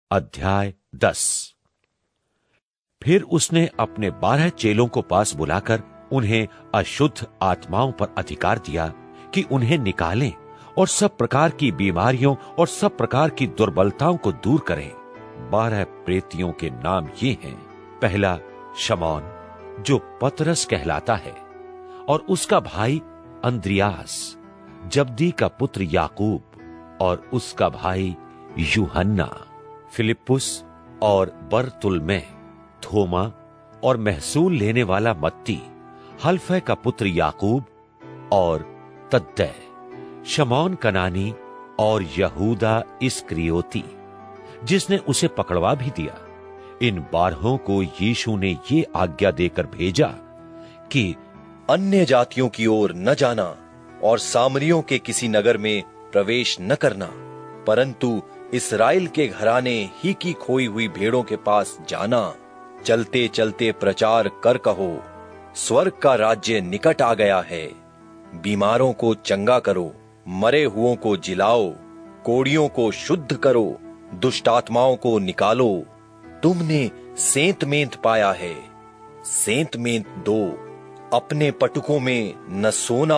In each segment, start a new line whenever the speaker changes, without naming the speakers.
अध्याय 10। फिर उसने अपने 12 चेलों को पास बुलाकर उन्हें अशुद्ध आत्माओं पर अधिकार दिया कि उन्हें निकालें और सब प्रकार की बीमारियों और सब प्रकार की दुर्बलताओं को दूर करें। 12 प्रेतियों के नाम ये हैं। पहला, शमौन, जो पतरस कहलाता है, और उसका भाई अंद्रियास, जब्दी का पुत्र याकूब, और उसका भाई यूहन्ना, फिलिप्पुस और बरतुल्मै, थोमा और महसूल लेने वाला मत्ती, हल्फै का पुत्र याकूब और तद्दै, शमौन कनानी और यहूदा इस्करियोती, जिसने उसे पकड़वा भी दिया। इन 12 को यीशु ने ये आज्ञा देकर भेजा कि
अन्य जातियों की ओर न जाना और सामरियों के किसी नगर में प्रवेश न करना, परंतु इस्राएल के घराने ही की खोई हुई भेड़ों के पास जाना। चलते चलते प्रचार कर कहो, स्वर्ग का राज्य निकट आ गया है। बीमारों को चंगा करो, मरे हुओं को जिलाओ, कोढ़ियों को शुद्ध करो, दुष्टात्माओं को निकालो। तुमने सेंत मेंत पाया है, सेंत मेंत दो। अपने पटुकों में न सोना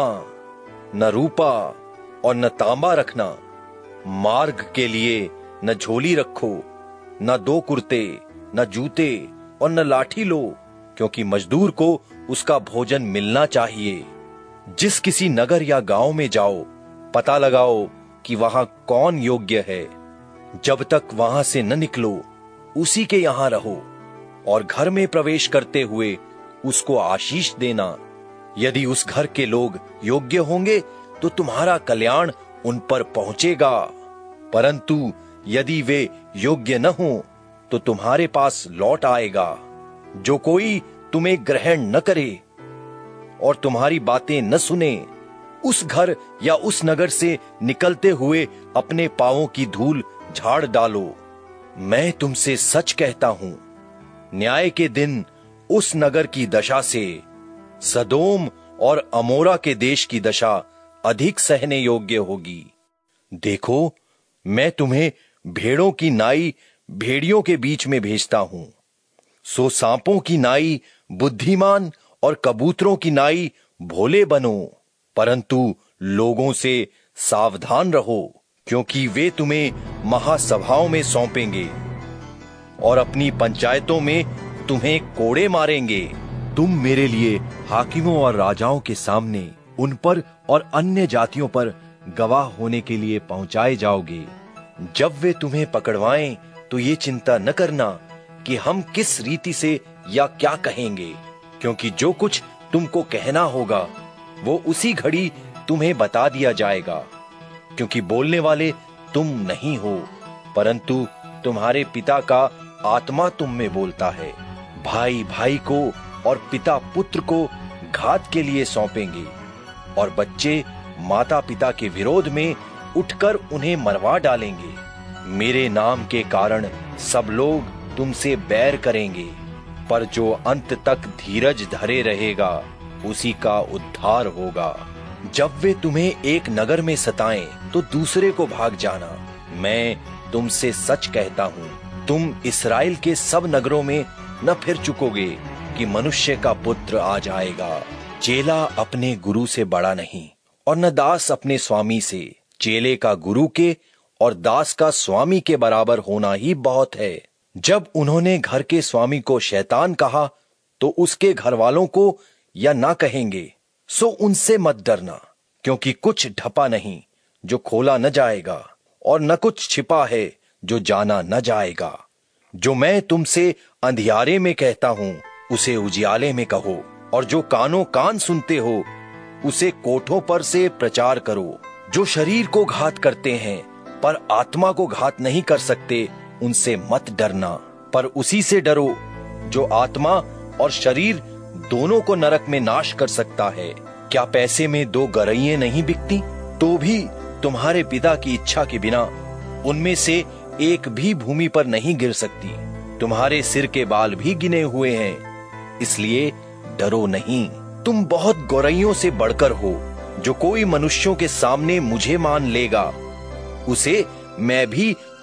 न रूपा और न तांबा रखना। मार्ग के लिए न झोली रखो, न 2 कुर्ते, न जूते और न लाठी लो, क्योंकि मजदूर को उसका भोजन मिलना चाहिए। जिस किसी नगर या गांव में जाओ, पता लगाओ कि वहां कौन योग्य है। जब तक वहां से न निकलो, उसी के यहां रहो, और घर में प्रवेश करते हुए उसको आशीष देना। यदि उस घर के लोग योग्य होंगे तो तुम्हारा कल्याण उन पर पहुंचेगा, परंतु यदि वे योग्य न हो तो तुम्हारे पास लौट आएगा। जो कोई तुम्हें ग्रहण न करे और तुम्हारी बातें न सुने, उस घर या उस नगर से निकलते हुए अपने पांवों की धूल झाड़ डालो। मैं तुमसे सच कहता हूं, न्याय के दिन उस नगर की दशा से सदोम और अमोरा के देश की दशा अधिक सहने योग्य होगी। देखो, मैं तुम्हें भेड़ों की नाई भेड़ियों के बीच में भेजता हूं। सो सांपों की नाई बुद्धिमान और कबूतरों की नाई भोले बनो, परंतु लोगों से सावधान रहो, क्योंकि वे तुम्हें महासभाओं में सौंपेंगे और अपनी पंचायतों में तुम्हें कोड़े मारेंगे। तुम मेरे लिए हाकिमों और राजाओं के सामने उन पर और अन्य जातियों पर गवाह होने के लिए पहुंचाए जाओगे। जब वे तुम्हें पकड़वाएं तो ये चिंता न करना कि हम किस रीति से या क्या कहेंगे, क्योंकि जो कुछ तुमको कहना होगा वो उसी घड़ी तुम्हें बता दिया जाएगा। क्योंकि बोलने वाले तुम नहीं हो, परंतु तुम्हारे पिता का आत्मा तुम में बोलता है। भाई भाई को और पिता पुत्र को घात के लिए सौंपेंगे, और बच्चे माता पिता के विरोध में उठकर उन्हें मरवा डालेंगे। मेरे नाम के कारण सब लोग तुमसे बैर करेंगे, पर जो अंत तक धीरज धरे रहेगा उसी का उद्धार होगा। जब वे तुम्हें एक नगर में सताएं तो दूसरे को भाग जाना। मैं तुमसे सच कहता हूँ, तुम इस्राएल के सब नगरों में न फिर चुकोगे कि मनुष्य का पुत्र आ जाएगा। चेला अपने गुरु से बड़ा नहीं, और न दास अपने स्वामी से। चेले का गुरु के और दास का स्वामी के बराबर होना ही बहुत है। जब उन्होंने घर के स्वामी को शैतान कहा तो उसके घर वालों को या ना कहेंगे। सो उनसे मत डरना, क्योंकि कुछ ढपा नहीं जो खोला न जाएगा, और न कुछ छिपा है जो जाना न जाएगा। जो मैं तुमसे अंधियारे में कहता हूं उसे उजियाले में कहो, और जो कानों कान सुनते हो उसे कोठों पर से प्रचार करो। जो शरीर को घात करते हैं पर आत्मा को घात नहीं कर सकते, उनसे मत डरना, पर उसी से डरो जो आत्मा और शरीर दोनों को नरक में नाश कर सकता है। क्या पैसे में 2 गरइयां नहीं बिकती? तो भी तुम्हारे पिता की इच्छा के बिना उनमें से एक भी भूमि पर नहीं गिर सकती। तुम्हारे सिर के बाल भी गिने हुए हैं, इसलिए डरो नहीं। तुम बहुत गौरइयों से बढ़कर हो। जो कोई मनुष्यों के सामने मुझे मान लेगा, उसे मैं भी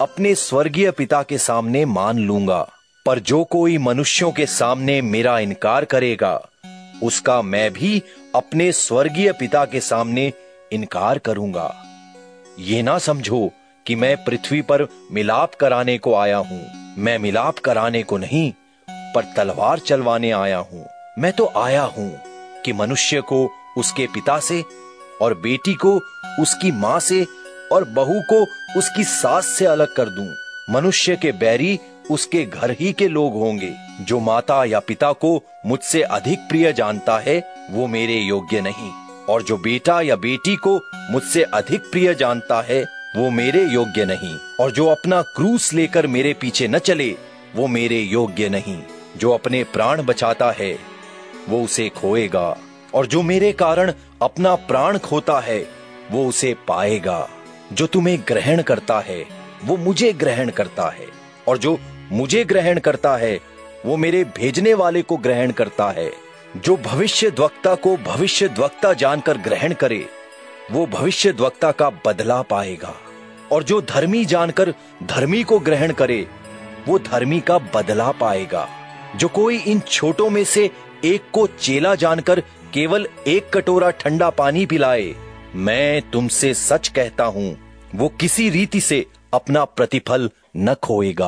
अपने स्वर्गीय पिता के सामने मान लूंगा। पर जो कोई मनुष्यों के सामने मेरा इनकार करेगा, उसका मैं भी अपने स्वर्गीय पिता के सामने इनकार करूंगा। ये ना समझो कि मैं पृथ्वी पर मिलाप कराने को आया हूं। मैं मिलाप कराने को नहीं, पर तलवार चलवाने आया हूं। मैं तो आया हूं कि मनुष्य को उसके पिता से, और बेटी को उसकी मां से, और बहू को उसकी सास से अलग कर दूं। मनुष्य के बैरी उसके घर ही के लोग होंगे। जो माता या पिता को मुझसे अधिक प्रिय जानता है, वो मेरे योग्य नहीं, और जो बेटा या बेटी को मुझसे अधिक प्रिय जानता है, वो मेरे योग्य नहीं, और जो अपना क्रूस लेकर मेरे पीछे न चले, वो मेरे योग्य नहीं। जो अपने प्राण बचाता है, वो उसे खोएगा, और जो मेरे कारण अपना प्राण खोता है, वो उसे पाएगा। जो तुम्हें ग्रहण करता है, वो मुझे ग्रहण करता है, और जो मुझे ग्रहण करता है, वो मेरे भेजने वाले को ग्रहण करता है। जो भविष्यद्वक्ता को भविष्यद्वक्ता जानकर ग्रहण करे, वो भविष्यद्वक्ता का बदला पाएगा, और जो धर्मी जानकर धर्मी को ग्रहण करे, वो धर्मी का बदला पाएगा। जो कोई इन छोटों में से एक को चेला जानकर केवल एक कटोरा ठंडा पानी पिलाए, मैं तुमसे सच कहता हूं, वो किसी रीति से अपना प्रतिफल न खोएगा।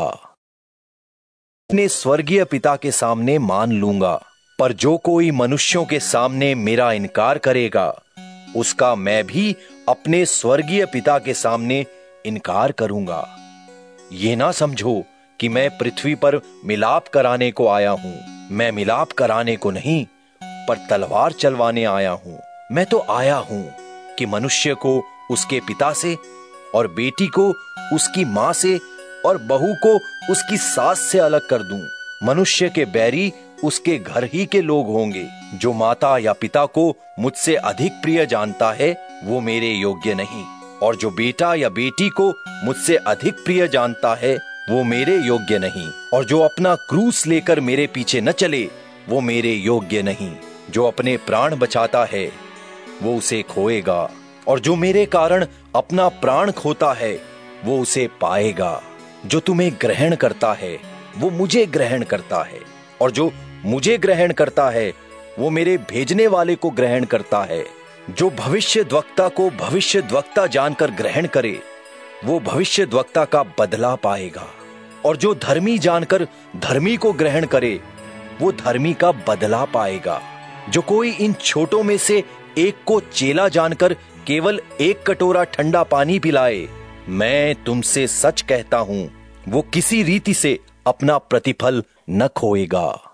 अपने स्वर्गीय पिता के सामने मान लूंगा। पर जो कोई मनुष्यों के सामने मेरा इनकार करेगा, उसका मैं भी अपने स्वर्गीय पिता के सामने इनकार करूंगा। ये ना समझो कि मैं पृथ्वी पर मिलाप कराने को आया हूं। मैं मिलाप कराने को नहीं, पर तलवार चलवाने आया हूं। मैं तो आया हूं कि मनुष्य को उसके पिता से, और बेटी को उसकी मां से, और बहू को उसकी सास से अलग कर दूं। मनुष्य के बैरी उसके घर ही के लोग होंगे। जो माता या पिता को मुझसे अधिक प्रिय जानता है, वो मेरे योग्य नहीं, और जो बेटा या बेटी को मुझसे अधिक प्रिय जानता है, वो मेरे योग्य नहीं, और जो अपना क्रूस लेकर मेरे पीछे न चले, वो मेरे योग्य नहीं। जो अपने प्राण बचाता है, वो उसे खोएगा, और जो मेरे कारण अपना प्राण खोता है, वो उसे पाएगा। जो तुम्हें ग्रहण करता है, वो मुझे ग्रहण करता है, और जो मुझे ग्रहण करता है, वो मेरे भेजने वाले को ग्रहण करता है। जो भविष्यद्वक्ता को भविष्यद्वक्ता जानकर ग्रहण करे, वो भविष्यद्वक्ता का बदला पाएगा, और जो धर्मी जानकर धर्मी को ग्रहण करे, वो धर्मी का बदला पाएगा। जो कोई इन छोटों में से एक को चेला जानकर केवल एक कटोरा ठंडा पानी पिलाए, मैं तुमसे सच कहता हूं, वो किसी रीति से अपना प्रतिफल न खोएगा।